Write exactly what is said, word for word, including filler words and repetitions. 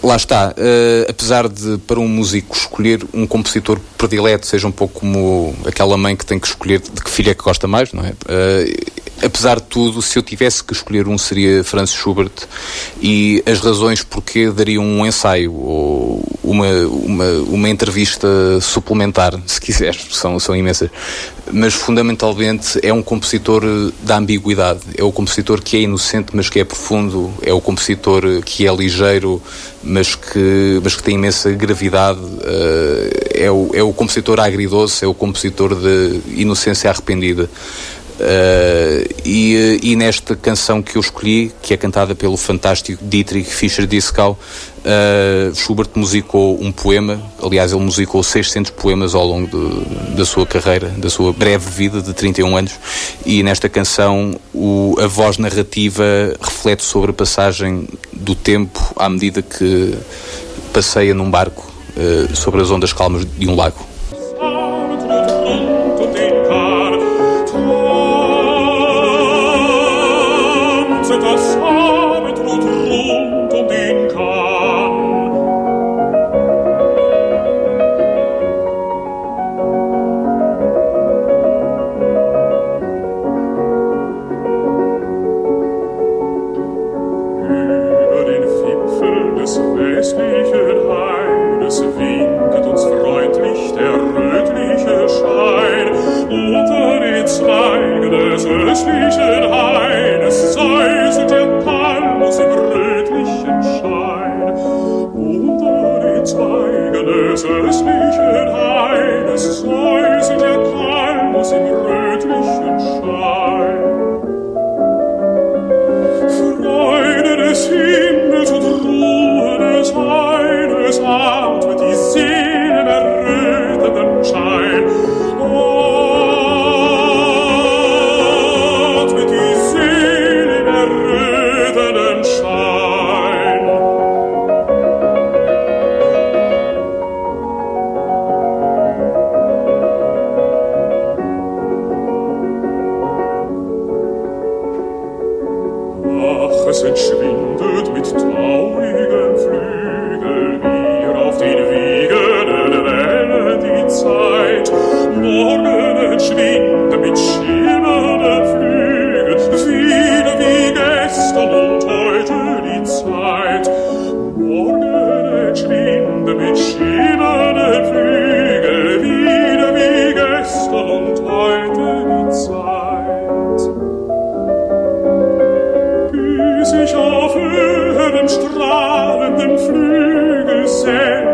Lá está, uh, apesar de para um músico escolher um compositor predileto seja um pouco como aquela mãe que tem que escolher de que filho é que gosta mais, não é? Uh, apesar de tudo, se eu tivesse que escolher um seria Franz Schubert, e as razões porque dariam um ensaio ou uma, uma, uma entrevista suplementar, se quiseres, são, são imensas. Mas fundamentalmente é um compositor da ambiguidade, é o compositor que é inocente mas que é profundo, é o compositor que é ligeiro mas que, mas que tem imensa gravidade, é o, é o compositor agridoce, é o compositor de inocência arrependida. Uh, e, e nesta canção que eu escolhi, que é cantada pelo fantástico Dietrich Fischer-Dieskau, uh, Schubert musicou um poema. Aliás, ele musicou seiscentos poemas ao longo de, da sua carreira, da sua breve vida de trinta e um anos, e nesta canção o, a voz narrativa reflete sobre a passagem do tempo à medida que passeia num barco uh, sobre as ondas calmas de um lago. Auf höheren strahlenden Flügel